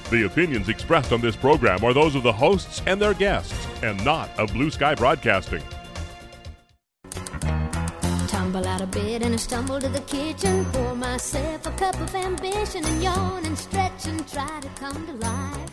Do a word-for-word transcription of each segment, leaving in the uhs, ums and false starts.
The opinions expressed on this program are those of the hosts and their guests, and not of Blue Sky Broadcasting. Tumble out of bed and I stumble to the kitchen, pour myself a cup of ambition and yawn and stretch and try to come to life.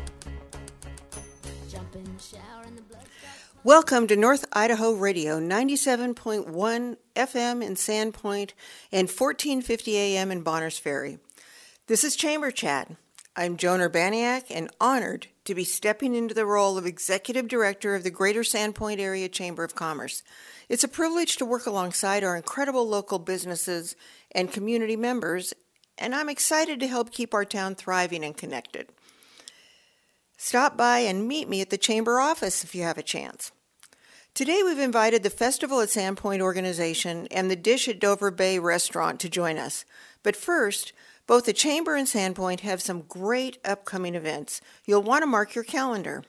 Jump in the shower and the blood starts... Welcome to North Idaho Radio, ninety-seven point one F M in Sandpoint and fourteen fifty A M in Bonners Ferry. This is Chamber Chat. I'm Joan Urbaniak and honored to be stepping into the role of Executive Director of the Greater Sandpoint Area Chamber of Commerce. It's a privilege to work alongside our incredible local businesses and community members, and I'm excited to help keep our town thriving and connected. Stop by and meet me at the Chamber office if you have a chance. Today we've invited the Festival at Sandpoint organization and the Dish at Dover Bay restaurant to join us. But first, both the Chamber and Sandpoint have some great upcoming events. You'll want to mark your calendar.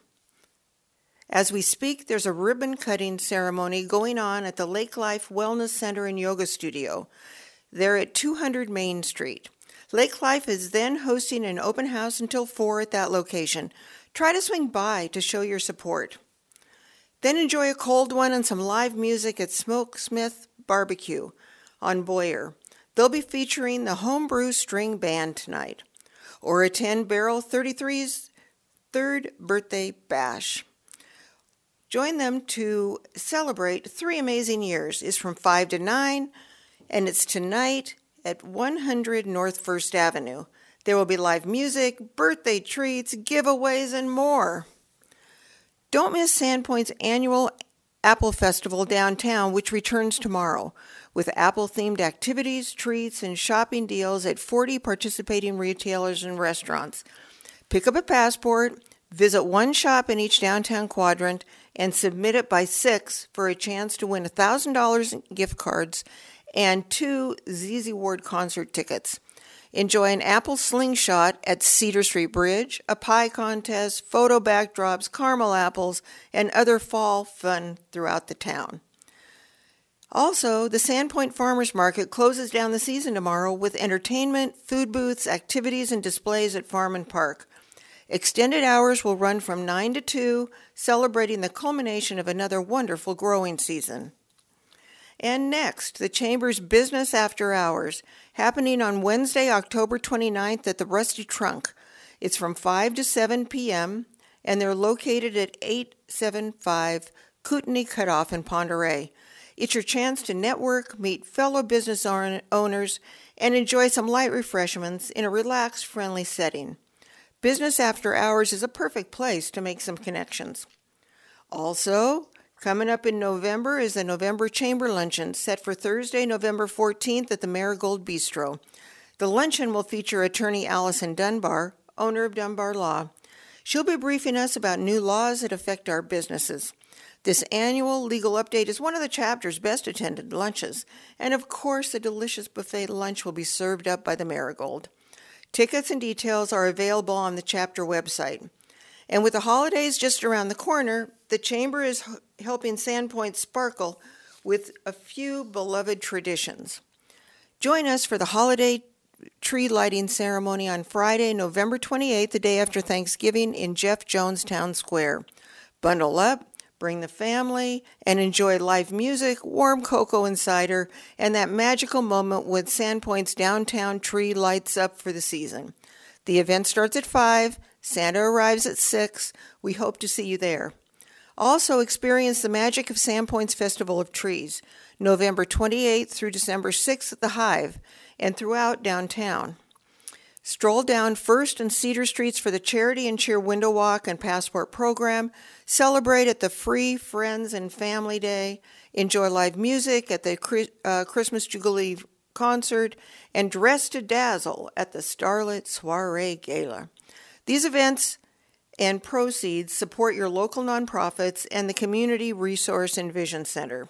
As we speak, there's a ribbon-cutting ceremony going on at the Lake Life Wellness Center and Yoga Studio. They're at two hundred Main Street. Lake Life is then hosting an open house until four at that location. Try to swing by to show your support. Then enjoy a cold one and some live music at Smoke Smith Barbecue on Boyer. They'll be featuring the Homebrew String Band tonight. Or attend Barrel thirty-three's third birthday bash. Join them to celebrate three amazing years. It's from five to nine, and it's tonight at one hundred North First Avenue. There will be live music, birthday treats, giveaways, and more. Don't miss Sandpoint's annual Apple Festival downtown, which returns tomorrow, with Apple-themed activities, treats, and shopping deals at forty participating retailers and restaurants. Pick up a passport, visit one shop in each downtown quadrant, and submit it by six for a chance to win one thousand dollars in gift cards and two Z Z Ward concert tickets. Enjoy an apple slingshot at Cedar Street Bridge, a pie contest, photo backdrops, caramel apples, and other fall fun throughout the town. Also, the Sandpoint Farmers Market closes down the season tomorrow with entertainment, food booths, activities, and displays at Farm and Park. Extended hours will run from nine to two, celebrating the culmination of another wonderful growing season. And next, the Chamber's Business After Hours, happening on Wednesday, October twenty-ninth at the Rusty Trunk. It's from five to seven p.m., and they're located at eight seventy-five Kootenai Cutoff in Pend Oreille. It's your chance to network, meet fellow business owners, and enjoy some light refreshments in a relaxed, friendly setting. Business After Hours is a perfect place to make some connections. Also, coming up in November is the November Chamber Luncheon, set for Thursday, November fourteenth at the Marigold Bistro. The luncheon will feature attorney Allison Dunbar, owner of Dunbar Law. She'll be briefing us about new laws that affect our businesses. This annual legal update is one of the chapter's best attended lunches, and of course a delicious buffet lunch will be served up by the Marigold. Tickets and details are available on the chapter website. And with the holidays just around the corner, the Chamber is h- helping Sandpoint sparkle with a few beloved traditions. Join us for the holiday tree lighting ceremony on Friday, November twenty-eighth, the day after Thanksgiving, in Jeff Jones Town Square. Bundle up, bring the family, and enjoy live music, warm cocoa and cider, and that magical moment when Sandpoint's downtown tree lights up for the season. The event starts at five. Santa arrives at six. We hope to see you there. Also, experience the magic of Sandpoint's Festival of Trees, November twenty-eighth through December sixth at the Hive, and throughout downtown. Stroll down First and Cedar Streets for the Charity and Cheer Window Walk and Passport program. Celebrate at the free Friends and Family Day. Enjoy live music at the uh, Christmas Jubilee concert. And dress to dazzle at the Starlit Soiree Gala. These events and proceeds support your local nonprofits and the Community Resource and Vision Center.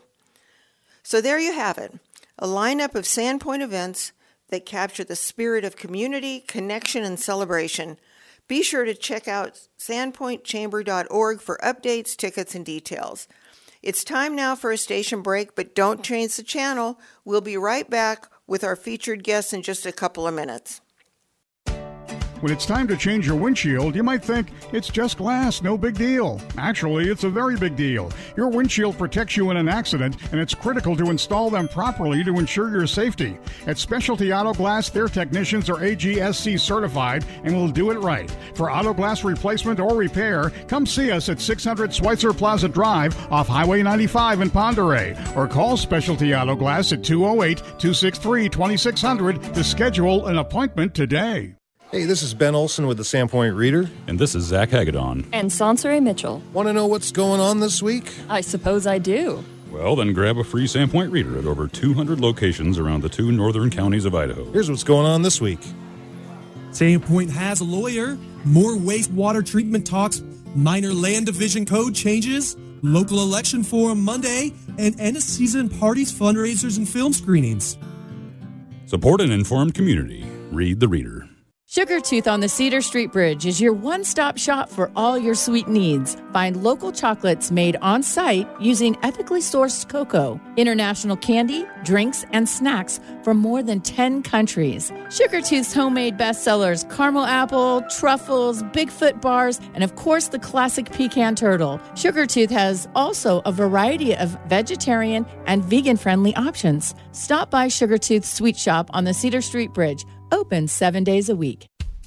So there you have it, a lineup of Sandpoint events that capture the spirit of community, connection, and celebration. Be sure to check out sandpoint chamber dot org for updates, tickets, and details. It's time now for a station break, but don't change the channel. We'll be right back with our featured guests in just a couple of minutes. When it's time to change your windshield, you might think it's just glass, no big deal. Actually, it's a very big deal. Your windshield protects you in an accident, and it's critical to install them properly to ensure your safety. At Specialty Auto Glass, their technicians are A G S C certified and will do it right. For auto glass replacement or repair, come see us at six hundred Schweitzer Plaza Drive off Highway ninety-five in Ponderay, or call Specialty Auto Glass at two oh eight, two six three, two six zero zero to schedule an appointment today. Hey, this is Ben Olson with the Sandpoint Reader. And this is Zach Hagedon. And Sansari Mitchell. Want to know what's going on this week? I suppose I do. Well, then grab a free Sandpoint Reader at over two hundred locations around the two northern counties of Idaho. Here's what's going on this week. Sandpoint has a lawyer, more wastewater treatment talks, minor land division code changes, local election forum Monday, and end of season parties, fundraisers, and film screenings. Support an informed community. Read the Reader. Sugar Tooth on the Cedar Street Bridge is your one-stop shop for all your sweet needs. Find local chocolates made on-site using ethically sourced cocoa, international candy, drinks, and snacks from more than ten countries. Sugar Tooth's homemade bestsellers, caramel apple, truffles, Bigfoot bars, and of course the classic pecan turtle. Sugar Tooth has also a variety of vegetarian and vegan-friendly options. Stop by Sugar Tooth's sweet shop on the Cedar Street Bridge. Open seven days a week.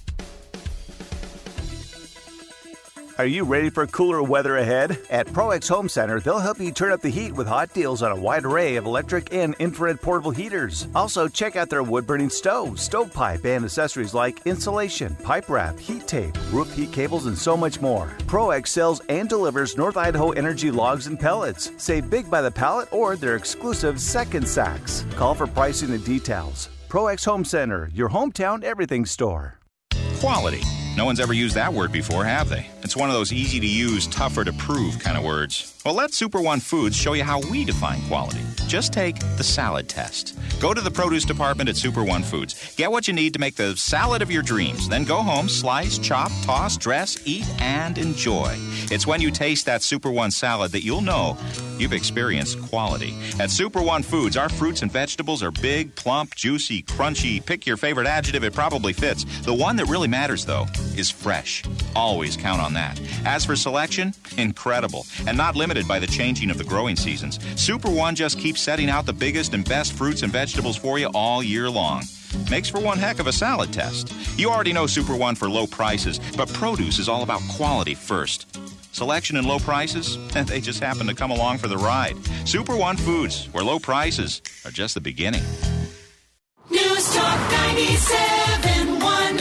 Are you ready for cooler weather ahead? At ProX Home Center, they'll help you turn up the heat with hot deals on a wide array of electric and infrared portable heaters. Also, check out their wood-burning stove, stovepipe, and accessories like insulation, pipe wrap, heat tape, roof heat cables, and so much more. ProX sells and delivers North Idaho Energy logs and pellets. Save big by the pallet or their exclusive second sacks. Call for pricing and details. ProX Home Center, your hometown everything store. Quality. No one's ever used that word before, have they? It's one of those easy-to-use, tougher-to-prove kind of words. Well, let Super One Foods show you how we define quality. Just take the salad test. Go to the produce department at Super One Foods. Get what you need to make the salad of your dreams. Then go home, slice, chop, toss, dress, eat, and enjoy. It's when you taste that Super One salad that you'll know you've experienced quality. At Super One Foods, our fruits and vegetables are big, plump, juicy, crunchy. Pick your favorite adjective, it probably fits. The one that really matters, though, is fresh. Always count on that. As for selection, incredible. And not limited by the changing of the growing seasons. Super One just keeps setting out the biggest and best fruits and vegetables for you all year long. Makes for one heck of a salad test. You already know Super One for low prices, but produce is all about quality first. Selection and low prices, they just happen to come along for the ride. Super One Foods, where low prices are just the beginning. News Talk ninety-seven point one.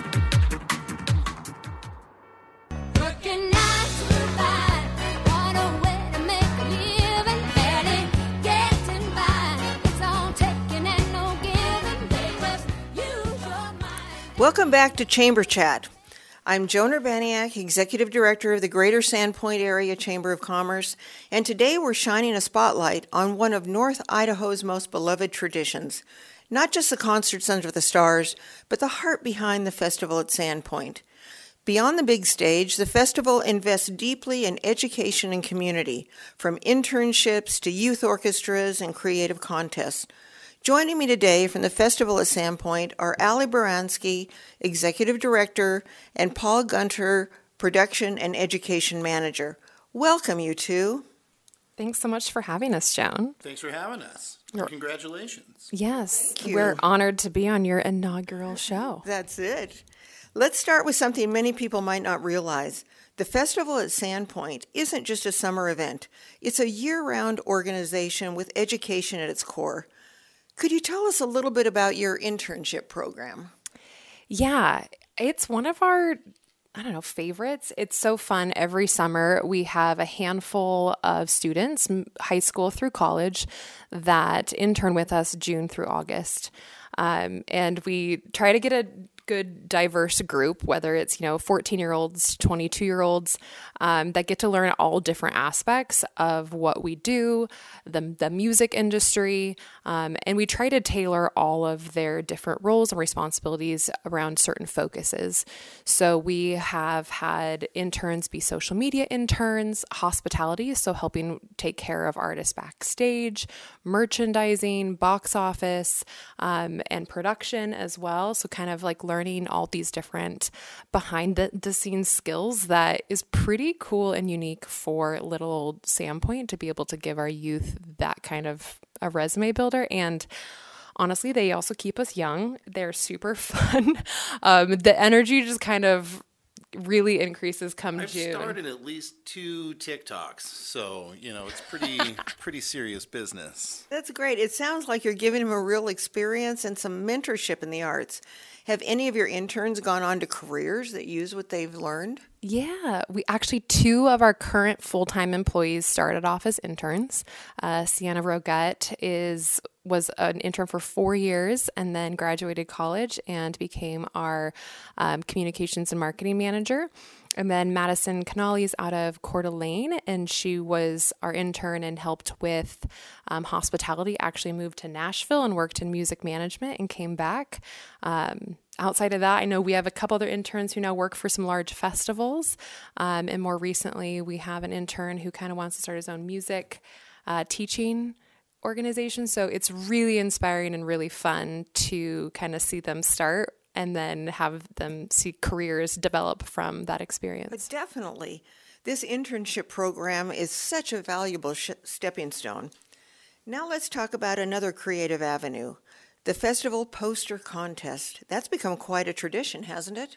Working nine to five, what a way to make a living, barely getting by. It's all taking and no giving, they must use your mind. Welcome back to Chamber Chat. I'm Joan Urbaniak, Executive Director of the Greater Sandpoint Area Chamber of Commerce, and today we're shining a spotlight on one of North Idaho's most beloved traditions. Not just the concerts under the stars, but the heart behind the festival at Sandpoint. Beyond the big stage, the festival invests deeply in education and community, from internships to youth orchestras and creative contests. Joining me today from the festival at Sandpoint are Ali Baranski, Executive Director, and Paul Gunter, Production and Education Manager. Welcome, you two. Thanks so much for having us, Joan. Thanks for having us. Congratulations. Yes, we're honored to be on your inaugural show. That's it. Let's start with something many people might not realize. The festival at Sandpoint isn't just a summer event. It's a year-round organization with education at its core. Could you tell us a little bit about your internship program? Yeah, it's one of our, I don't know, favorites. It's so fun. Every summer we have a handful of students, high school through college, that intern with us June through August. Um, and we try to get a good diverse group, whether it's, you know, fourteen-year-olds, twenty-two-year-olds, um, that get to learn all different aspects of what we do, the, the music industry, um, and we try to tailor all of their different roles and responsibilities around certain focuses. So we have had interns be social media interns, hospitality, so helping take care of artists backstage, merchandising, box office, um, and production as well. So kind of like learning learning all these different behind the, the scenes skills that is pretty cool and unique for little old Sandpoint to be able to give our youth that kind of a resume builder. And honestly, they also keep us young. They're super fun. Um, the energy just kind of really increases come I've June. I've started at least two TikToks, so, you know, it's pretty pretty serious business. That's great. It sounds like you're giving them a real experience and some mentorship in the arts. Have any of your interns gone on to careers that use what they've learned? Yeah, we actually, two of our current full-time employees started off as interns. Uh, Sienna Roguette is was an intern for four years and then graduated college and became our um, communications and marketing manager. And then Madison Canali is out of Coeur d'Alene, and she was our intern and helped with um, hospitality, actually moved to Nashville and worked in music management and came back. Um, outside of that, I know we have a couple other interns who now work for some large festivals. Um, and more recently, we have an intern who kind of wants to start his own music uh, teaching organization. So it's really inspiring and really fun to kind of see them start and then have them see careers develop from that experience. But definitely, this internship program is such a valuable sh- stepping stone. Now let's talk about another creative avenue, the festival poster contest. That's become quite a tradition, hasn't it?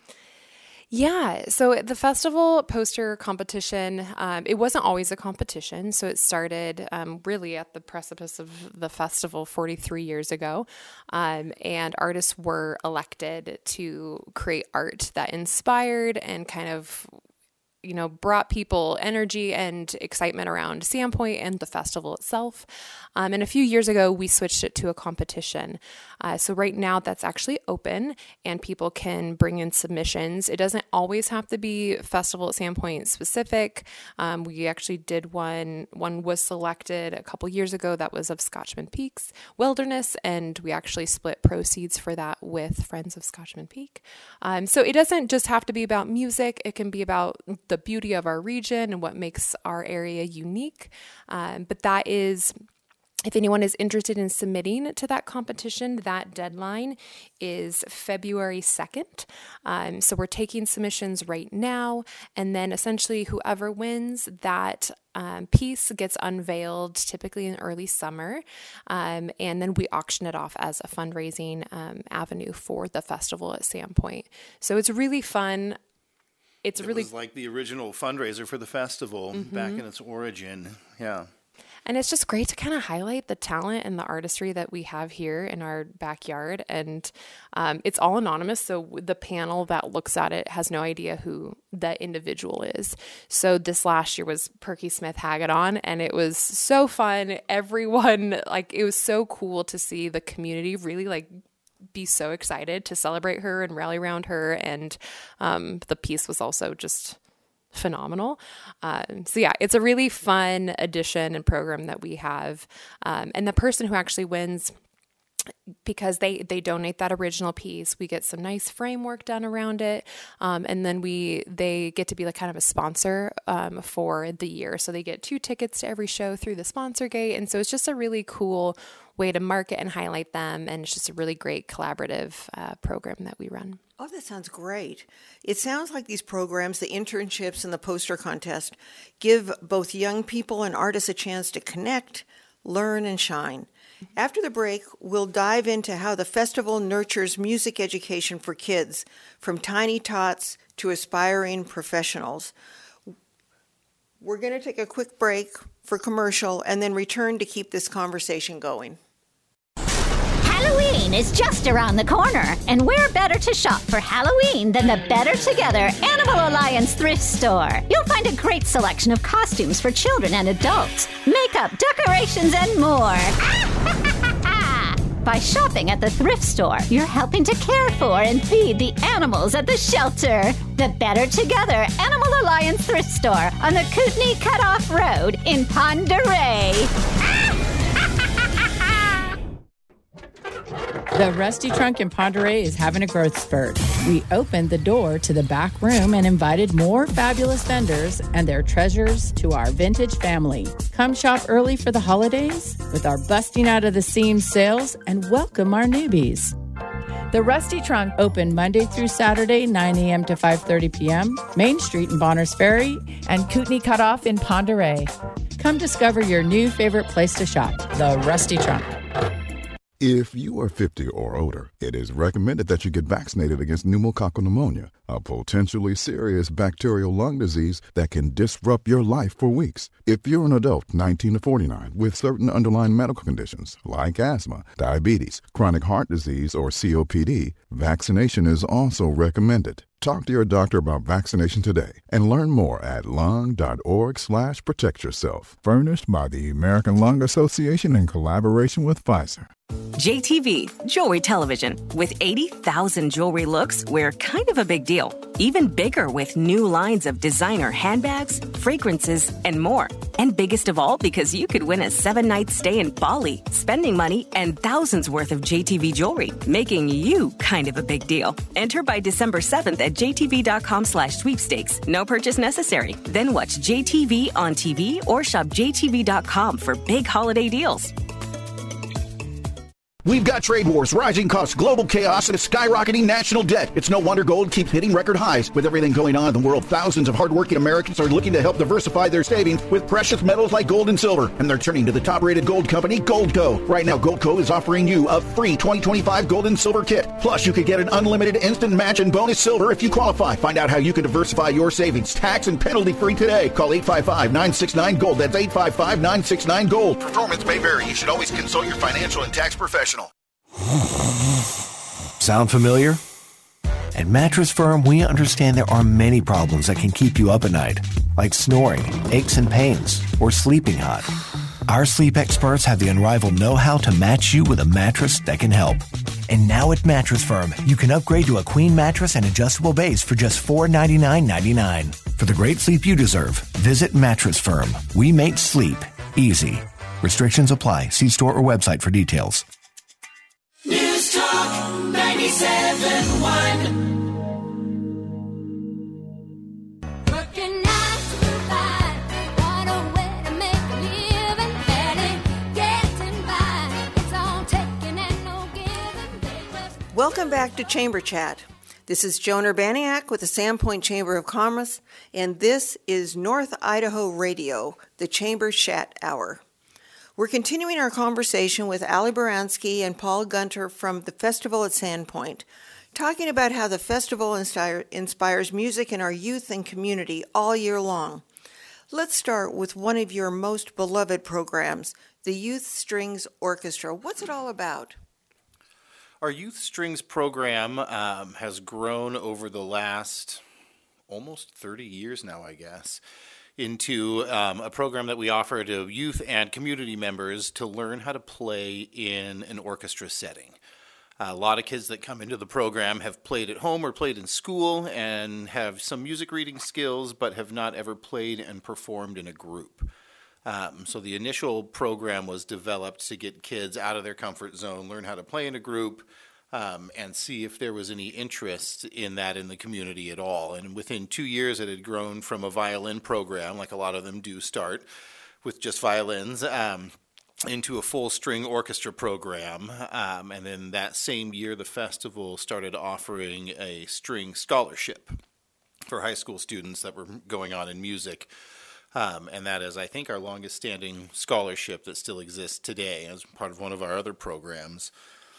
Yeah, so the festival poster competition, um, it wasn't always a competition. So it started um, really at the precipice of the festival forty-three years ago. Um, and artists were elected to create art that inspired and kind of, you know, brought people energy and excitement around Sandpoint and the festival itself. Um, and a few years ago, we switched it to a competition. Uh, so right now that's actually open and people can bring in submissions. It doesn't always have to be Festival at Sandpoint specific. Um, we actually did one, one was selected a couple years ago that was of Scotchman Peak's Wilderness, and we actually split proceeds for that with Friends of Scotchman Peak. Um, so it doesn't just have to be about music. It can be about the beauty of our region and what makes our area unique. Um, but that is... If anyone is interested in submitting to that competition, that deadline is February second. Um, so we're taking submissions right now. And then essentially whoever wins that um, piece gets unveiled typically in early summer. Um, and then we auction it off as a fundraising um, avenue for the festival at Sandpoint. So it's really fun. It's it really was like the original fundraiser for the festival mm-hmm. back in its origin. Yeah. And it's just great to kind of highlight the talent and the artistry that we have here in our backyard. And um, it's all anonymous. So the panel that looks at it has no idea who that individual is. So this last year was Perky Smith Hagedon, and it was so fun. Everyone, like, it was so cool to see the community really like be so excited to celebrate her and rally around her. And um, the piece was also just phenomenal. Um, so yeah, it's a really fun addition and program that we have. Um, and the person who actually wins, because they, they donate that original piece, we get some nice framework done around it. Um, and then we, they get to be like kind of a sponsor um, for the year. So they get two tickets to every show through the sponsor gate. And so it's just a really cool way to market and highlight them. And it's just a really great collaborative uh, program that we run. Oh, that sounds great. It sounds like these programs, the internships and the poster contest, give both young people and artists a chance to connect, learn, and shine. After the break, we'll dive into how the festival nurtures music education for kids, from tiny tots to aspiring professionals. We're going to take a quick break for commercial and then return to keep this conversation going. Halloween is just around the corner, and where better to shop for Halloween than the Better Together Animal Alliance thrift store? You'll find a great selection of costumes for children and adults, makeup, decorations, and more. By shopping at the thrift store, you're helping to care for and feed the animals at the shelter. The Better Together Animal Alliance thrift store on the Kootenai Cutoff Road in Pend Oreille. The Rusty Trunk in Pend Oreille is having a growth spurt. We opened the door to the back room and invited more fabulous vendors and their treasures to our vintage family. Come shop early for the holidays with our busting out of the seams sales and welcome our newbies. The Rusty Trunk, open Monday through Saturday, nine a.m. to five thirty p.m., Main Street in Bonners Ferry, and Kootenai Cutoff in Pend Oreille. Come discover your new favorite place to shop, The Rusty Trunk. If you are fifty or older, it is recommended that you get vaccinated against pneumococcal pneumonia, a potentially serious bacterial lung disease that can disrupt your life for weeks. If you're an adult nineteen to forty-nine with certain underlying medical conditions like asthma, diabetes, chronic heart disease, or C O P D, vaccination is also recommended. Talk to your doctor about vaccination today and learn more at lung.org slash protect yourself. Furnished by the American Lung Association in collaboration with Pfizer. J T V, Jewelry Television. With eighty thousand jewelry looks, we're kind of a big deal. Even bigger with new lines of designer handbags, fragrances, and more. And biggest of all, because you could win a seven-night stay in Bali, spending money, and thousands worth of J T V jewelry, making you kind of a big deal. Enter by December seventh at jtv.com slash sweepstakes. No purchase necessary. Then watch J T V on T V or shop j t v dot com for big holiday deals. We've got trade wars, rising costs, global chaos, and a skyrocketing national debt. It's no wonder gold keeps hitting record highs. With everything going on in the world, thousands of hardworking Americans are looking to help diversify their savings with precious metals like gold and silver. And they're turning to the top-rated gold company, Goldco. Right now, Goldco is offering you a free twenty twenty-five gold and silver kit. Plus, you could get an unlimited instant match and bonus silver if you qualify. Find out how you can diversify your savings, tax and penalty-free today. Call eight five five, nine six nine, GOLD. That's eight five five, nine six nine, GOLD. Performance may vary. You should always consult your financial and tax professional. Sound familiar? At Mattress Firm, we understand there are many problems that can keep you up at night, like snoring, aches and pains, or sleeping hot. Our sleep experts have the unrivaled know-how to match you with a mattress that can help. And now at Mattress Firm, you can upgrade to a queen mattress and adjustable base for just four hundred ninety-nine dollars and ninety-nine cents. For the great sleep you deserve, visit Mattress Firm. We make sleep easy. Restrictions apply. See store or website for details. News Talk ninety-seven point one. Working nine to five, what a way to make a living, barely getting by. It's all taking and no giving. They was Welcome back to Chamber Chat. This is Joan Urbaniak with the Sandpoint Chamber of Commerce, and this is North Idaho Radio, the Chamber Chat Hour. We're continuing our conversation with Ali Baranski and Paul Gunter from the festival at Sandpoint, talking about how the festival inspire, inspires music in our youth and community all year long. Let's start with one of your most beloved programs, the Youth Strings Orchestra. What's it all about? Our Youth Strings program um, has grown over the last almost thirty years now, I guess, into um, a program that we offer to youth and community members to learn how to play in an orchestra setting. Uh, a lot of kids that come into the program have played at home or played in school and have some music reading skills, but have not ever played and performed in a group. Um, so the initial program was developed to get kids out of their comfort zone, learn how to play in a group, Um, and see if there was any interest in that in the community at all. And within two years, it had grown from a violin program, like a lot of them do start, with just violins, um, into a full string orchestra program. Um, and then that same year, the festival started offering a string scholarship for high school students that were going on in music. Um, and that is, I think, our longest standing scholarship that still exists today as part of one of our other programs.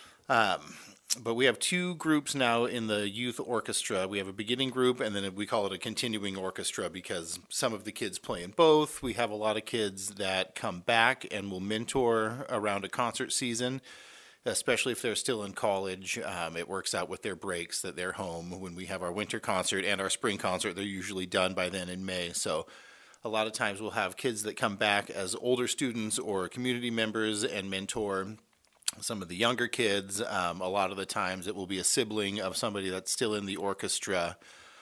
Um, But we have two groups now in the youth orchestra. We have a beginning group, and then we call it a continuing orchestra because some of the kids play in both. We have a lot of kids that come back and will mentor around a concert season, especially if they're still in college. Um, it works out with their breaks that they're home. When we have our winter concert and our spring concert, they're usually done by then in May. So a lot of times we'll have kids that come back as older students or community members and mentor some of the younger kids. Um, a lot of the times it will be a sibling of somebody that's still in the orchestra.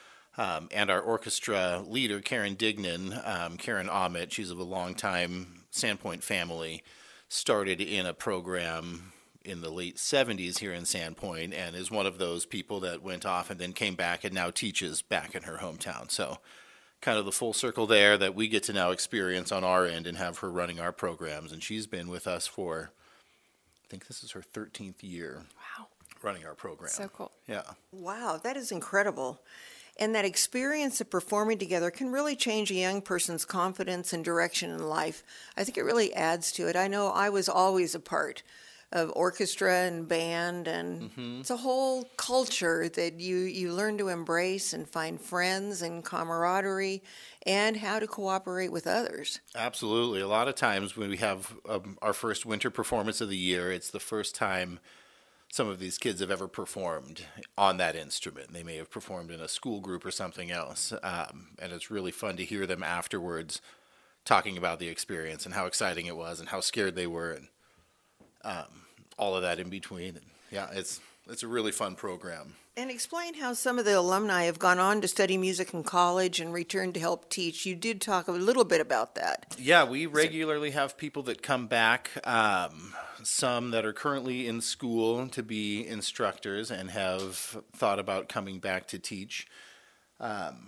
Um, and our orchestra leader, Karen Dignan, um, Karen Ahmet, she's of a long-time Sandpoint family, started in a program in the late seventies here in Sandpoint and is one of those people that went off and then came back and now teaches back in her hometown. So kind of the full circle there that we get to now experience on our end and have her running our programs. And she's been with us for, I think this is her thirteenth year. Wow. running our program. So cool. Yeah. Wow, that is incredible. And that experience of performing together can really change a young person's confidence and direction in life. I think it really adds to it. I know I was always a part of orchestra and band, and Mm-hmm. it's a whole culture that you, you learn to embrace and find friends and camaraderie and how to cooperate with others. Absolutely. A lot of times when we have um, our first winter performance of the year, it's the first time some of these kids have ever performed on that instrument. They may have performed in a school group or something else. Um, and it's really fun to hear them afterwards talking about the experience and how exciting it was and how scared they were and um, all of that in between. And yeah, it's it's a really fun program. And explain how some of the alumni have gone on to study music in college and returned to help teach. You did talk a little bit about that. Yeah, we regularly have people that come back, um, some that are currently in school to be instructors and have thought about coming back to teach. Um,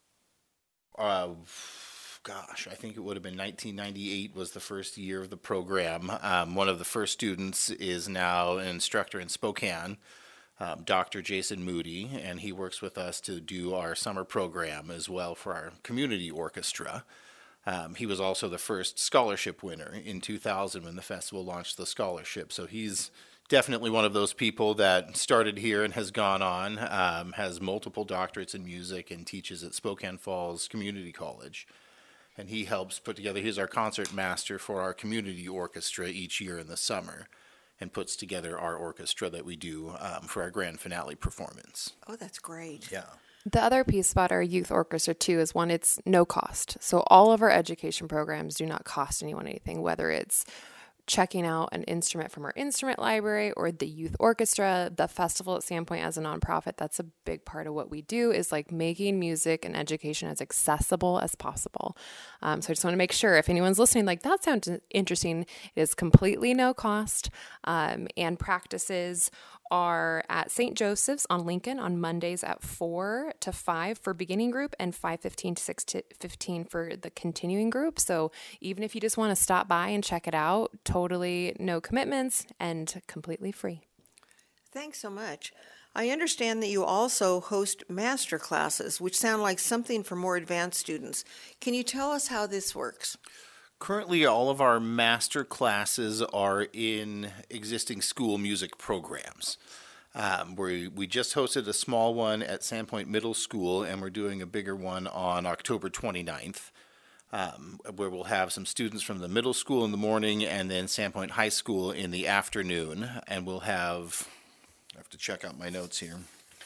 uh, gosh, I think it would have been nineteen ninety-eight was the first year of the program. Um, one of the first students is now an instructor in Spokane. Um, Doctor Jason Moody, and he works with us to do our summer program as well for our community orchestra. Um, he was also the first scholarship winner in two thousand when the festival launched the scholarship. So he's definitely one of those people that started here and has gone on, um, has multiple doctorates in music and teaches at Spokane Falls Community College. And he helps put together, he's our concert master for our community orchestra each year in the summer, and puts together our orchestra that we do um, for our grand finale performance. Oh, that's great. Yeah. The other piece about our youth orchestra, too, is one, it's no cost. So all of our education programs do not cost anyone anything, whether it's checking out an instrument from our instrument library or the youth orchestra, the festival at Sandpoint as a nonprofit. That's a big part of what we do, is like making music and education as accessible as possible. Um, so I just want to make sure if anyone's listening, like that sounds interesting, it is completely no cost. Um, and practices are at Saint Joseph's on Lincoln on Mondays at four to five for beginning group and five fifteen to six fifteen for the continuing group. So even if you just want to stop by and check it out, totally no commitments and completely free. Thanks so much. I understand that you also host master classes, which sound like something for more advanced students. Can you tell us how this works? Currently, all of our master classes are in existing school music programs. Um, we, we just hosted a small one at Sandpoint Middle School, and we're doing a bigger one on October twenty-ninth, um, where we'll have some students from the middle school in the morning and then Sandpoint High School in the afternoon. And we'll have, I have to check out my notes here.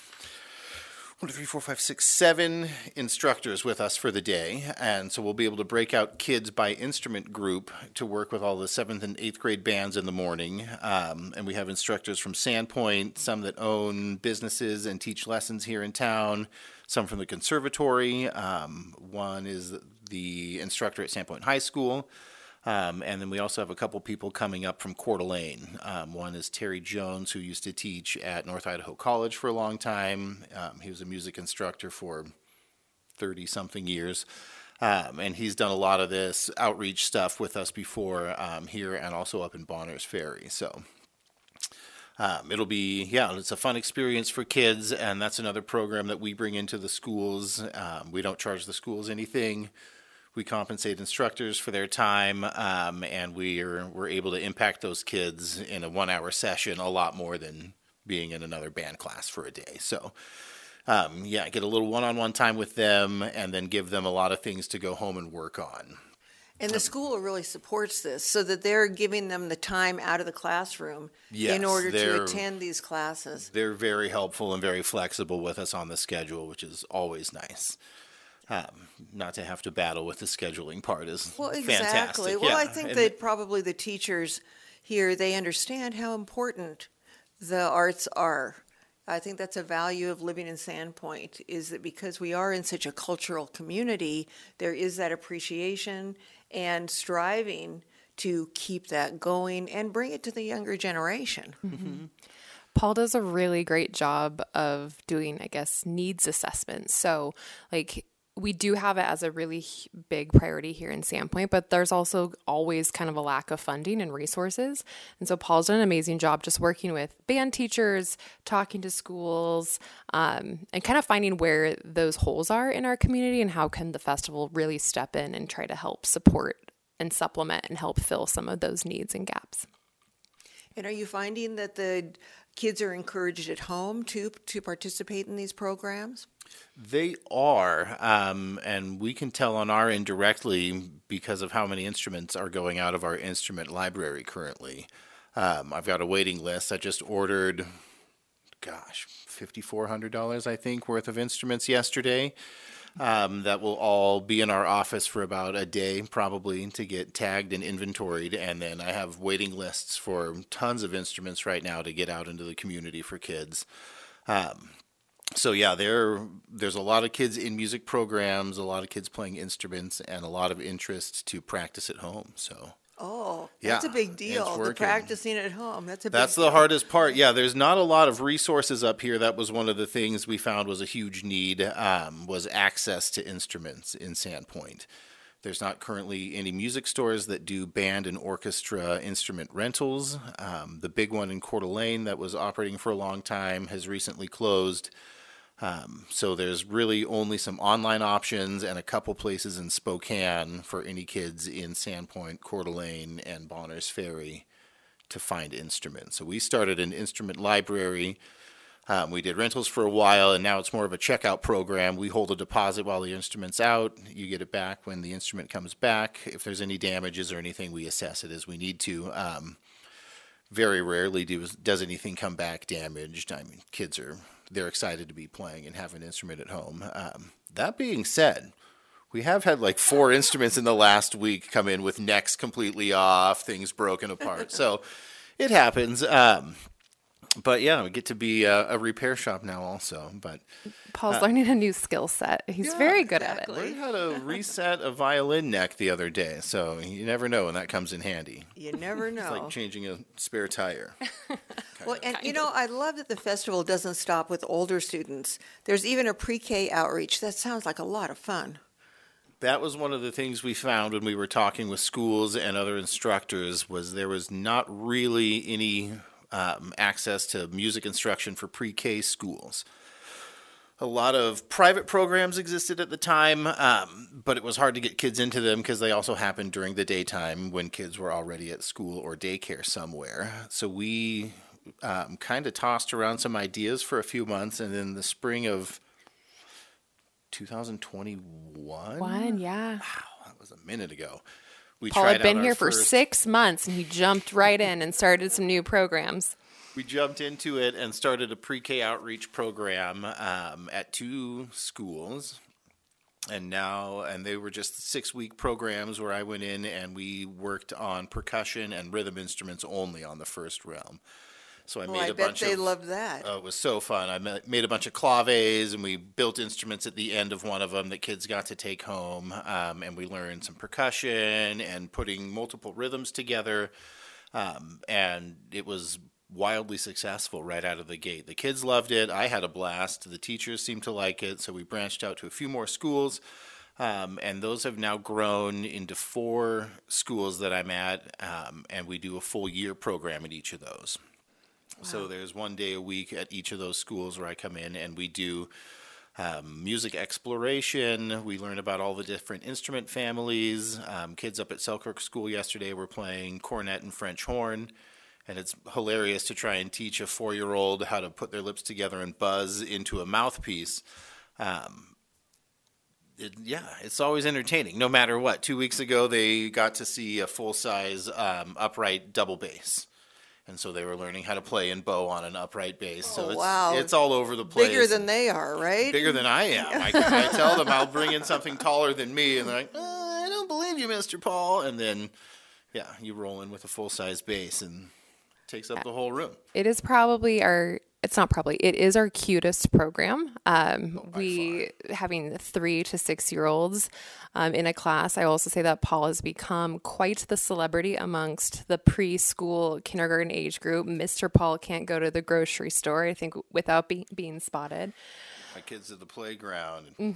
One, two, three, four, five, six, seven instructors with us for the day. And so we'll be able to break out kids by instrument group to work with all the seventh and eighth grade bands in the morning. Um, and we have instructors from Sandpoint, some that own businesses and teach lessons here in town, some from the conservatory. Um, one is the instructor at Sandpoint High School. Um, and then we also have a couple people coming up from Coeur d'Alene. Um, one is Terry Jones, who used to teach at North Idaho College for a long time. Um, he was a music instructor for thirty-something years. Um, and he's done a lot of this outreach stuff with us before um, here and also up in Bonners Ferry. So um, it'll be, yeah, it's a fun experience for kids. And that's another program that we bring into the schools. Um, we don't charge the schools anything. We compensate instructors for their time, um, and we're we're able to impact those kids in a one-hour session a lot more than being in another band class for a day. So, um, yeah, get a little one-on-one time with them, and then give them a lot of things to go home and work on. And the school really supports this, so that they're giving them the time out of the classroom Yes, in order to they're- attend these classes. They're very helpful and very flexible with us on the schedule, which is always nice. Um, not to have to battle with the scheduling part is Well, fantastic. exactly. Well, Yeah. I think And- that probably the teachers here, they understand how important the arts are. I think that's a value of living in Sandpoint, is that because we are in such a cultural community, there is that appreciation and striving to keep that going and bring it to the younger generation. Mm-hmm. Paul does a really great job of doing, I guess, needs assessments. So, like, we do have it as a really h- big priority here in Sandpoint, but there's also always kind of a lack of funding and resources. And so Paul's done an amazing job just working with band teachers, talking to schools, um, and kind of finding where those holes are in our community and how can the festival really step in and try to help support and supplement and help fill some of those needs and gaps. And are you finding that the kids are encouraged at home to to participate in these programs? They are, um, and we can tell on our end directly because of how many instruments are going out of our instrument library currently. Um, I've got a waiting list. I just ordered, gosh, five thousand four hundred dollars, I think, worth of instruments yesterday. Um, that will all be in our office for about a day, probably, to get tagged and inventoried. And then I have waiting lists for tons of instruments right now to get out into the community for kids. Um, so yeah, there there's a lot of kids in music programs, a lot of kids playing instruments, and a lot of interest to practice at home. So. Oh, that's Yeah, a big it's deal. The working. practicing at home. That's a big That's the deal. hardest part. Yeah, there's not a lot of resources up here. That was one of the things we found was a huge need, um, was access to instruments in Sandpoint. There's not currently any music stores that do band and orchestra instrument rentals. Um, the big one in Coeur d'Alene that was operating for a long time has recently closed. Um, so there's really only some online options and a couple places in Spokane for any kids in Sandpoint, Coeur d'Alene, and Bonners Ferry to find instruments. So we started an instrument library. Um, we did rentals for a while, and now it's more of a checkout program. We hold a deposit while the instrument's out. You get it back when the instrument comes back. If there's any damages or anything, we assess it as we need to. Um, very rarely do, does anything come back damaged. I mean, kids are... they're excited to be playing and have an instrument at home. Um, that being said, we have had like four instruments in the last week come in with necks completely off, things broken apart. So it happens. Um, but yeah, we get to be a, a repair shop now also. But Paul's uh, learning a new skill set. He's yeah, very good at it. learned how to reset a violin neck the other day. So you never know when that comes in handy. You never know. It's like changing a spare tire. Well, and you know, I love that the festival doesn't stop with older students. There's even a pre-K outreach. That sounds like a lot of fun. That was one of the things we found when we were talking with schools and other instructors was there was not really any um, access to music instruction for pre-K schools. A lot of private programs existed at the time, um, but it was hard to get kids into them because they also happened during the daytime when kids were already at school or daycare somewhere. So we um, kind of tossed around some ideas for a few months, and then the spring of two thousand twenty-one? One, yeah. Wow, that was a minute ago. We Paul tried had been out our here for first- six months, and he jumped right in and started some new programs. We jumped into it and started a pre-K outreach program um, at two schools. And now, and they were just six-week programs where I went in and we worked on percussion and rhythm instruments only on the first realm. So I Well, made I a bet bunch they of. loved that. Oh, it was so fun. I ma- made a bunch of claves, and we built instruments at the end of one of them that kids got to take home. Um, and we learned some percussion and putting multiple rhythms together. Um, and it was wildly successful right out of the gate. The kids loved it. I had a blast. The teachers seemed to like it. So we branched out to a few more schools. Um, and those have now grown into four schools that I'm at. Um, and we do a full year program at each of those. So there's one day a week at each of those schools where I come in and we do um, music exploration. We learn about all the different instrument families. Um, kids up at Selkirk School yesterday were playing cornet and French horn. And it's hilarious to try and teach a four-year-old how to put their lips together and buzz into a mouthpiece. Um, it, yeah, it's always entertaining, no matter what. Two weeks ago, they got to see a full-size um, upright double bass. And so they were learning how to play and bow on an upright bass. So Oh, it's, wow. it's all over the place. Bigger than they are, right? Bigger than I am. I, I tell them I'll bring in something taller than me, and they're like, uh, I don't believe you, Mister Paul. And then, yeah, you roll in with a full-size bass, and it takes up the whole room. It is probably our, it's not probably, it is our cutest program. Um, we, having three to six year olds um, in a class, I also say that Paul has become quite the celebrity amongst the preschool kindergarten age group. Mister Paul can't go to the grocery store, I think, without be- being spotted. My kids at the playground. Mm.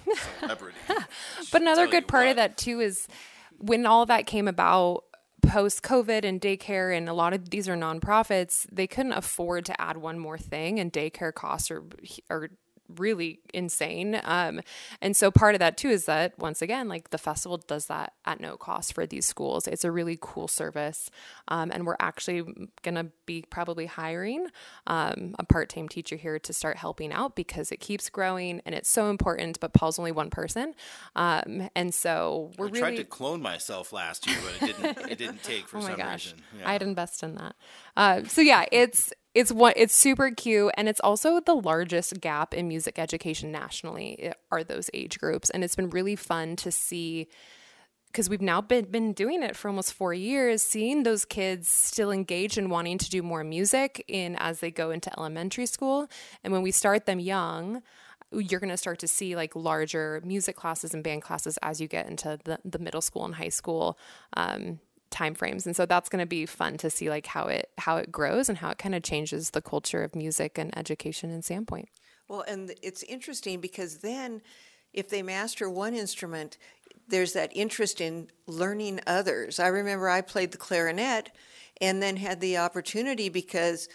celebrity. But another Tell good you part what. of that too is when all that came about post COVID and daycare, and a lot of these are nonprofits, they couldn't afford to add one more thing, and daycare costs are are really insane. Um, and so part of that too is that once again, like the festival does that at no cost for these schools. It's a really cool service. Um, and we're actually going to be probably hiring um, a part-time teacher here to start helping out because it keeps growing and it's so important, but Paul's only one person. Um, and so we're I really tried to clone myself last year, but it didn't. It didn't take for oh my some gosh, reason. Yeah. I'd invest in that. Uh, so yeah, it's it's one it's super cute, and it's also the largest gap in music education nationally are those age groups, and it's been really fun to see. Because we've now been, been doing it for almost four years, seeing those kids still engaged and wanting to do more music in as they go into elementary school. And when we start them young, you're going to start to see like larger music classes and band classes as you get into the, the middle school and high school um, timeframes. And so that's going to be fun to see like how it how it grows and how it kind of changes the culture of music and education in Sandpoint. Well, and it's interesting because then if they master one instrument, there's that interest in learning others. I remember I played the clarinet and then had the opportunity because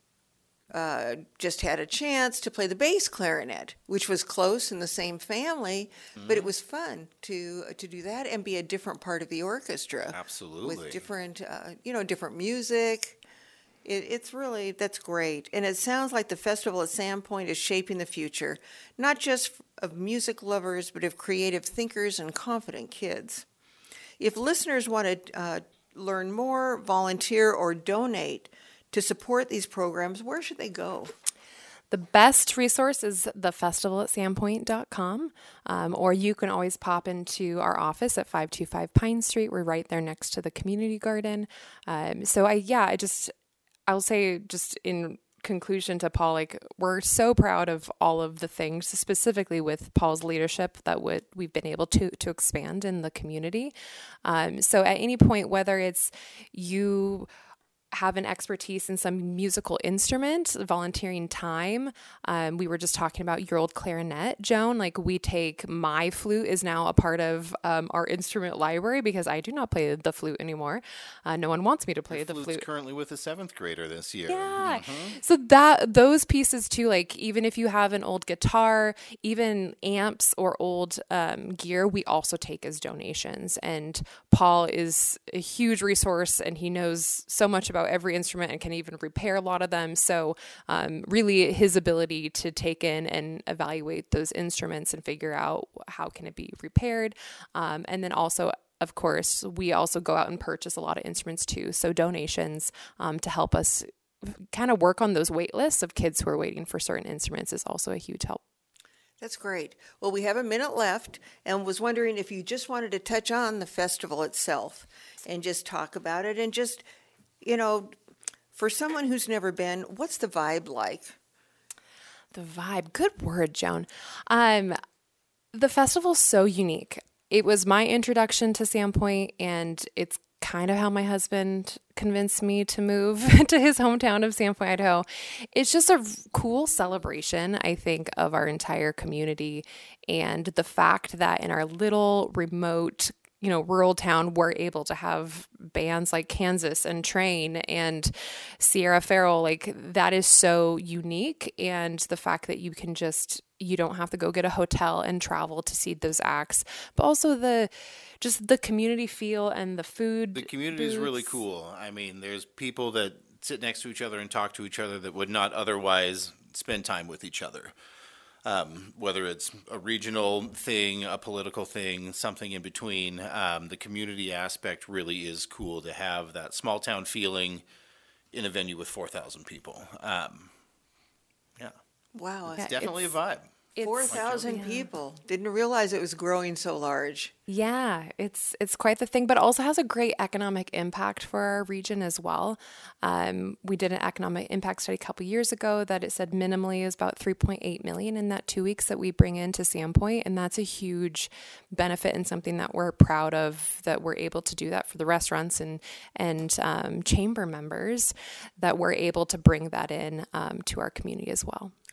uh, just had a chance to play the bass clarinet, which was close in the same family, mm-hmm. but it was fun to to do that and be a different part of the orchestra. Absolutely. With different, uh, you know, different music. It, it's really, that's great. And it sounds like the Festival at Sandpoint is shaping the future, not just of music lovers, but of creative thinkers and confident kids. If listeners want to uh, learn more, volunteer, or donate to support these programs, where should they go? The best resource is the festival at sandpoint dot com, um, or you can always pop into our office at five two five Pine Street. We're right there next to the community garden. Um, so I, yeah, I just... I'll say just in conclusion to Paul, like we're so proud of all of the things, specifically with Paul's leadership that would, we've been able to to expand in the community. Um, so at any point, whether it's you have an expertise in some musical instrument, volunteering time. Um, we were just talking about your old clarinet, Joan. Like we take my flute is now a part of um, our instrument library because I do not play the flute anymore. Uh, no one wants me to play Your the flute's flute. currently with a seventh grader this year. Yeah. Mm-hmm. So that those pieces too, like even if you have an old guitar, even amps or old um, gear, we also take as donations. And Paul is a huge resource and he knows so much about every instrument and can even repair a lot of them. So um, really his ability to take in and evaluate those instruments and figure out how can it be repaired. Um, and then also, of course, we also go out and purchase a lot of instruments too. So donations um, to help us kind of work on those wait lists of kids who are waiting for certain instruments is also a huge help. That's great. Well, we have a minute left and was wondering if you just wanted to touch on the festival itself and just talk about it and just, you know, for someone who's never been, what's the vibe like? The vibe. Good word, Joan. Um, the festival's so unique. It was my introduction to Sandpoint, and it's kind of how my husband convinced me to move to his hometown of Sandpoint, Idaho. It's just a cool celebration, I think, of our entire community and the fact that in our little remote you know, rural town, we're able to have bands like Kansas and Train and Sierra Farrell. Like that is so unique. And the fact that you can just, you don't have to go get a hotel and travel to see those acts, but also the, just the community feel and the food. The community is really cool. I mean, there's people that sit next to each other and talk to each other that would not otherwise spend time with each other. Um, whether it's a regional thing, a political thing, something in between, um, the community aspect really is cool to have that small town feeling in a venue with four thousand people. Um, yeah. Wow. It's definitely it's, a vibe. four thousand yeah. people. Didn't realize it was growing so large. Yeah, it's it's quite the thing, but also has a great economic impact for our region as well. Um, we did an economic impact study a couple years ago that it said minimally is about three point eight million dollars in that two weeks that we bring into Sandpoint, and that's a huge benefit and something that we're proud of, that we're able to do that for the restaurants and and um, chamber members, that we're able to bring that in um, to our community as well.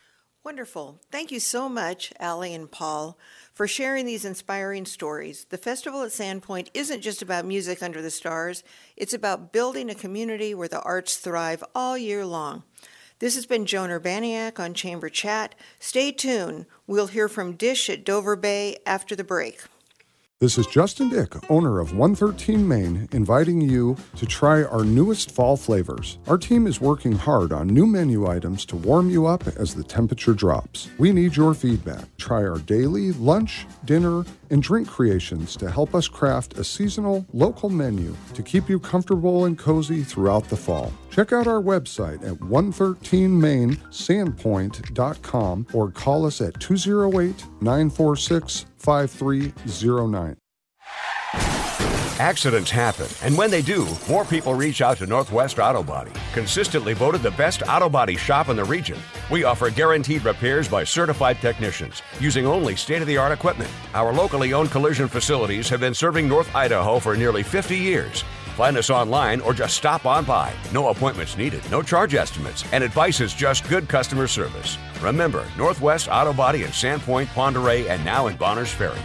Wonderful. Thank you so much, Allie and Paul, for sharing these inspiring stories. The Festival at Sandpoint isn't just about music under the stars. It's about building a community where the arts thrive all year long. This has been Joan Urbaniak on Chamber Chat. Stay tuned. We'll hear from Dish at Dover Bay after the break. This is Justin Dick, owner of one thirteen Main, inviting you to try our newest fall flavors. Our team is working hard on new menu items to warm you up as the temperature drops. We need your feedback. Try our daily, lunch, dinner, and drink creations to help us craft a seasonal, local menu to keep you comfortable and cozy throughout the fall. Check out our website at one thirteen main sandpoint dot com or call us at two oh eight, nine four six, five three oh nine. Accidents happen, and when they do, more people reach out to Northwest Auto Body. Consistently voted the best auto body shop in the region, we offer guaranteed repairs by certified technicians using only state-of-the-art equipment. Our locally owned collision facilities have been serving North Idaho for nearly fifty years. Find us online or just stop on by. No appointments needed, no charge estimates, and advice is just good customer service. Remember, Northwest Auto Body in Sandpoint, Pend Oreille, and now in Bonners Ferry.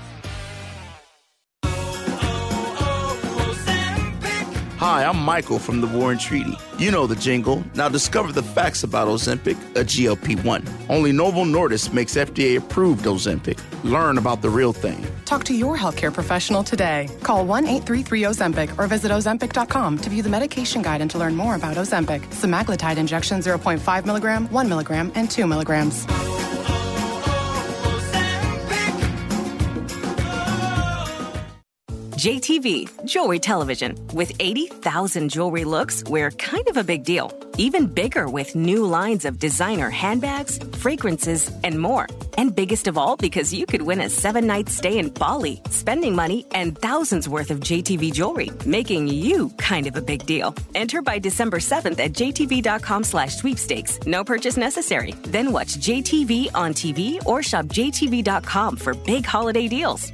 Hi, I'm Michael from the War and Treaty. You know the jingle. Now discover the facts about Ozempic, a G L P one. Only Novo Nordisk makes F D A-approved Ozempic. Learn about the real thing. Talk to your healthcare professional today. Call one eight three three Ozempic or visit ozempic dot com to view the medication guide and to learn more about Ozempic. Semaglutide injection zero point five milligram, one milligram, and two milligrams. J T V, Jewelry Television. With eighty thousand jewelry looks, we're kind of a big deal. Even bigger with new lines of designer handbags, fragrances, and more. And biggest of all, because you could win a seven-night stay in Bali, spending money, and thousands worth of J T V jewelry, making you kind of a big deal. Enter by December seventh at j t v dot com slash sweepstakes. No purchase necessary. Then watch J T V on T V or shop j t v dot com for big holiday deals.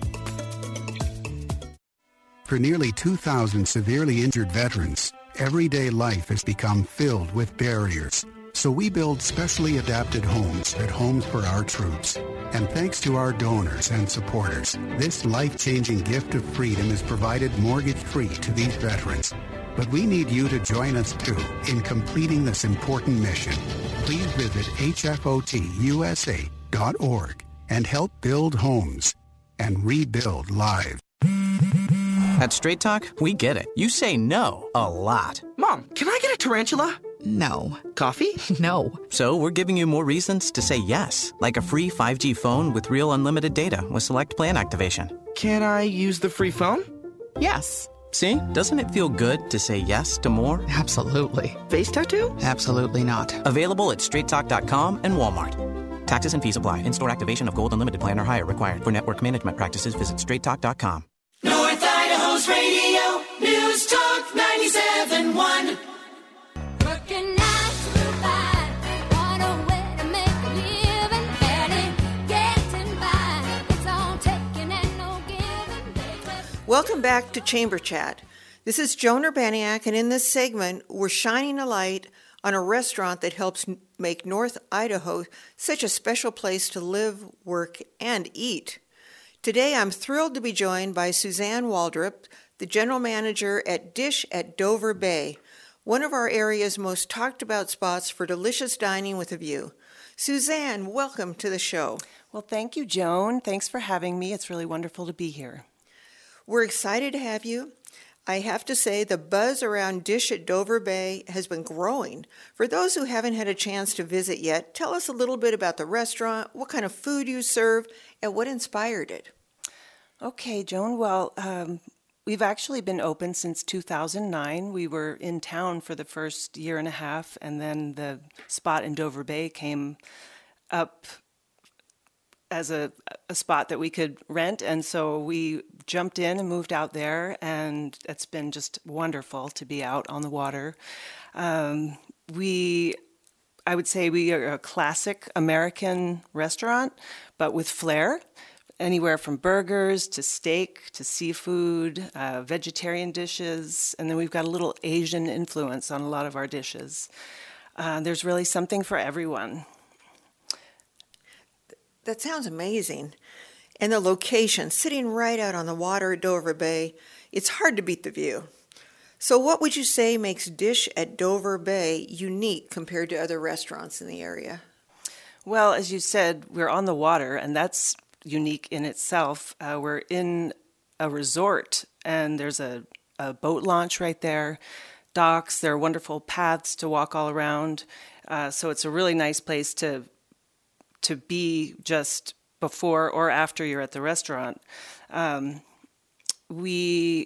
For nearly two thousand severely injured veterans, everyday life has become filled with barriers. So we build specially adapted homes at Homes for Our Troops. And thanks to our donors and supporters, this life-changing gift of freedom is provided mortgage-free to these veterans. But we need you to join us, too, in completing this important mission. Please visit h f o t u s a dot org and help build homes and rebuild lives. At Straight Talk, we get it. You say no a lot. Mom, can I get a tarantula? No. Coffee? No. So we're giving you more reasons to say yes, like a free five G phone with real unlimited data with select plan activation. Can I use the free phone? Yes. See? Doesn't it feel good to say yes to more? Absolutely. Face tattoo? Absolutely not. Available at straight talk dot com and Walmart. Taxes and fees apply. In-store activation of Gold Unlimited plan or higher required. For network management practices, visit straight talk dot com. North Idaho's radio, News Talk ninety-seven point one. Working nine to five, what a way to make a living, barely getting by. It's all taking and no giving. Welcome back to Chamber Chat. This is Joan Urbaniak, and in this segment, we're shining a light on a restaurant that helps make North Idaho such a special place to live, work, and eat. Today, I'm thrilled to be joined by Suzanne Waldrop, the general manager at Dish at Dover Bay, one of our area's most talked about spots for delicious dining with a view. Suzanne, welcome to the show. Well, thank you, Joan. Thanks for having me. It's really wonderful to be here. We're excited to have you. I have to say the buzz around Dish at Dover Bay has been growing. For those who haven't had a chance to visit yet, tell us a little bit about the restaurant, what kind of food you serve, and what inspired it. Okay, Joan. Well, um, we've actually been open since two thousand nine. We were in town for the first year and a half, and then the spot in Dover Bay came up as a, a spot that we could rent, and so we jumped in and moved out there, and it's been just wonderful to be out on the water. Um, we, I would say we are a classic American restaurant, but with flair, anywhere from burgers to steak to seafood, uh, vegetarian dishes, and then we've got a little Asian influence on a lot of our dishes. Uh, there's really something for everyone. That sounds amazing. And the location, sitting right out on the water at Dover Bay, it's hard to beat the view. So what would you say makes Dish at Dover Bay unique compared to other restaurants in the area? Well, as you said, we're on the water, and that's unique in itself. Uh, we're in a resort, and there's a, a boat launch right there, docks, there are wonderful paths to walk all around. Uh, so it's a really nice place to to be just before or after you're at the restaurant. Um, we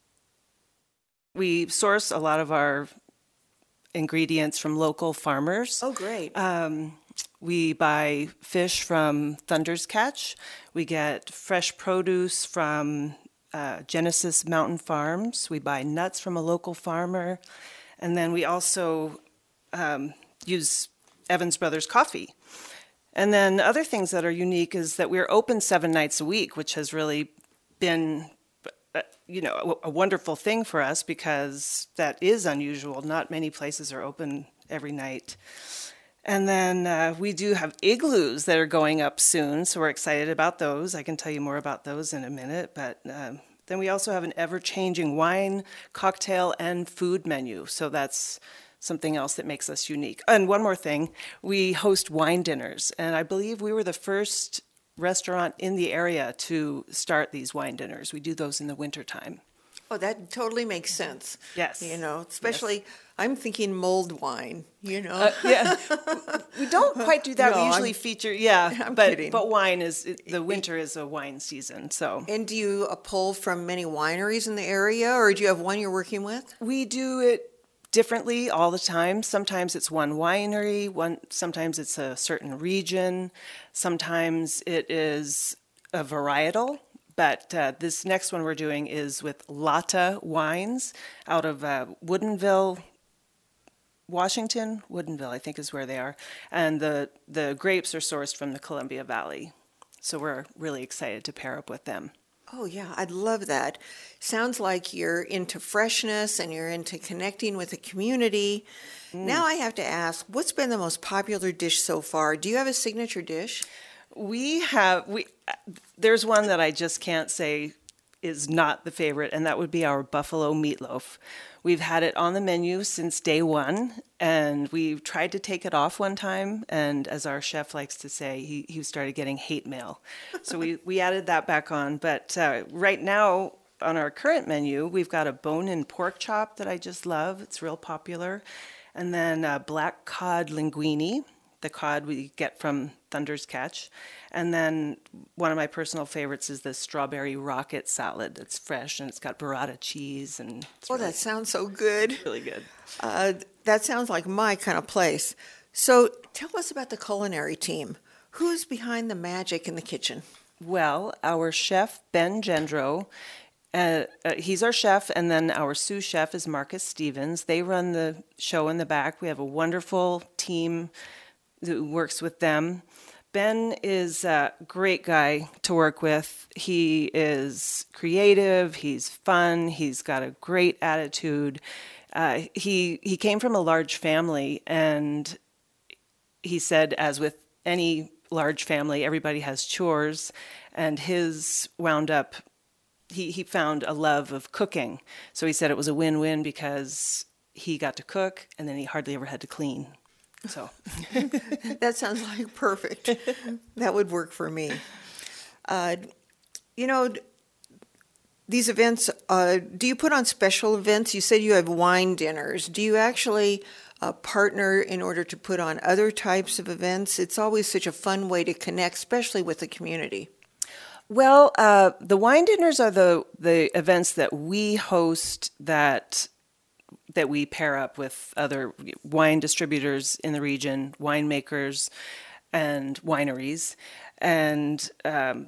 we source a lot of our ingredients from local farmers. Oh, great. Um, we buy fish from Thunder's Catch. We get fresh produce from uh, Genesis Mountain Farms. We buy nuts from a local farmer. And then we also um, use Evans Brothers coffee. And then other things that are unique is that we're open seven nights a week, which has really been, you know, a, a wonderful thing for us because that is unusual. Not many places are open every night. And then uh, we do have igloos that are going up soon, so we're excited about those. I can tell you more about those in a minute. But uh, then we also have an ever-changing wine, cocktail, and food menu. So that's something else that makes us unique. And one more thing, we host wine dinners. And I believe we were the first restaurant in the area to start these wine dinners. We do those in the wintertime. Oh, that totally makes sense. Yes. You know, especially, yes. I'm thinking mulled wine, you know. Uh, yeah. We don't quite do that. No, we usually I'm, feature, yeah. I'm but, kidding. But wine is, the winter is a wine season, so. And do you uh, pull from many wineries in the area, or do you have one you're working with? We do it differently all the time. Sometimes it's one winery, one. Sometimes it's a certain region. Sometimes it is a varietal. But uh, this next one we're doing is with Lotta Wines out of uh, Woodinville, Washington. Woodinville, I think, is where they are. And the, the grapes are sourced from the Columbia Valley. So we're really excited to pair up with them. Oh, yeah, I'd love that. Sounds like you're into freshness and you're into connecting with the community. Mm. Now I have to ask, what's been the most popular dish so far? Do you have a signature dish? We have, we. There's one that I just can't say is not the favorite, and that would be our buffalo meatloaf. We've had it on the menu since day one, and we've tried to take it off one time, and as our chef likes to say, he, he started getting hate mail. So we, we added that back on. But uh, right now, on our current menu, we've got a bone-in pork chop that I just love. It's real popular. And then uh, black cod linguine, the cod we get from Thunder's Catch. And then one of my personal favorites is the strawberry rocket salad. It's fresh and it's got burrata cheese. And it's oh, really, that sounds so good. Really good. Uh, that sounds like my kind of place. So tell us about the culinary team. Who's behind the magic in the kitchen? Well, our chef, Ben Gendro, uh, uh, he's our chef, and then our sous chef is Marcus Stevens. They run the show in the back. We have a wonderful team who works with them. Ben is a great guy to work with. He is creative, he's fun, he's got a great attitude. Uh, he he came from a large family, and he said, as with any large family, everybody has chores, and his wound up, he, he found a love of cooking. So he said it was a win-win because he got to cook, and then he hardly ever had to clean. So that sounds like perfect. That would work for me. Uh, you know, these events, uh, do you put on special events? You said you have wine dinners. Do you actually uh, partner in order to put on other types of events? It's always such a fun way to connect, especially with the community. Well, uh, the wine dinners are the, the events that we host that that we pair up with other wine distributors in the region, winemakers and wineries. And um,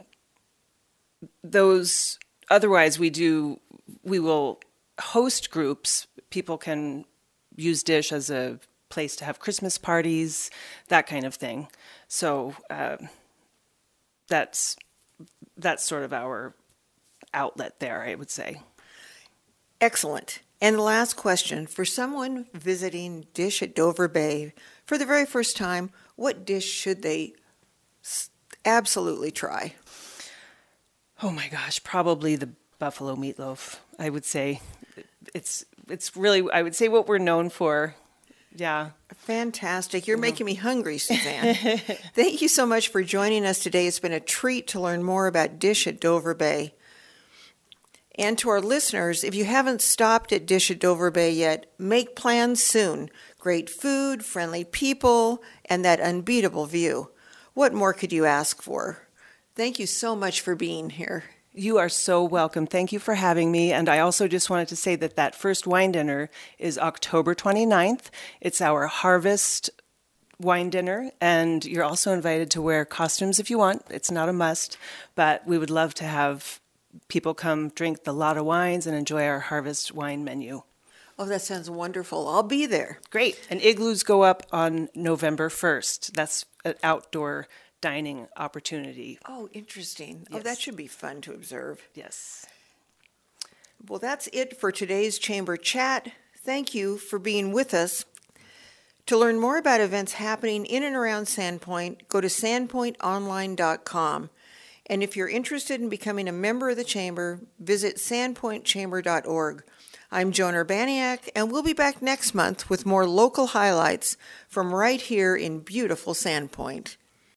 those, otherwise we do, we will host groups. People can use Dish as a place to have Christmas parties, that kind of thing. So uh, that's, that's sort of our outlet there, I would say. Excellent. And the last question, for someone visiting Dish at Dover Bay for the very first time, what dish should they absolutely try? Oh my gosh, probably the buffalo meatloaf. I would say it's it's really I would say what we're known for. Yeah. Fantastic. You're making me hungry, Suzanne. Thank you so much for joining us today. It's been a treat to learn more about Dish at Dover Bay. And to our listeners, if you haven't stopped at Dish at Dover Bay yet, make plans soon. Great food, friendly people, and that unbeatable view. What more could you ask for? Thank you so much for being here. You are so welcome. Thank you for having me. And I also just wanted to say that that first wine dinner is October twenty-ninth. It's our harvest wine dinner, and you're also invited to wear costumes if you want. It's not a must, but we would love to have people come drink the lot of wines and enjoy our harvest wine menu. Oh, that sounds wonderful. I'll be there. Great. And igloos go up on November first. That's an outdoor dining opportunity. Oh, interesting. Yes. Oh, that should be fun to observe. Yes. Well, that's it for today's Chamber Chat. Thank you for being with us. To learn more about events happening in and around Sandpoint, go to sandpoint online dot com. And if you're interested in becoming a member of the Chamber, visit sandpoint chamber dot org. I'm Joan Urbaniak, and we'll be back next month with more local highlights from right here in beautiful Sandpoint.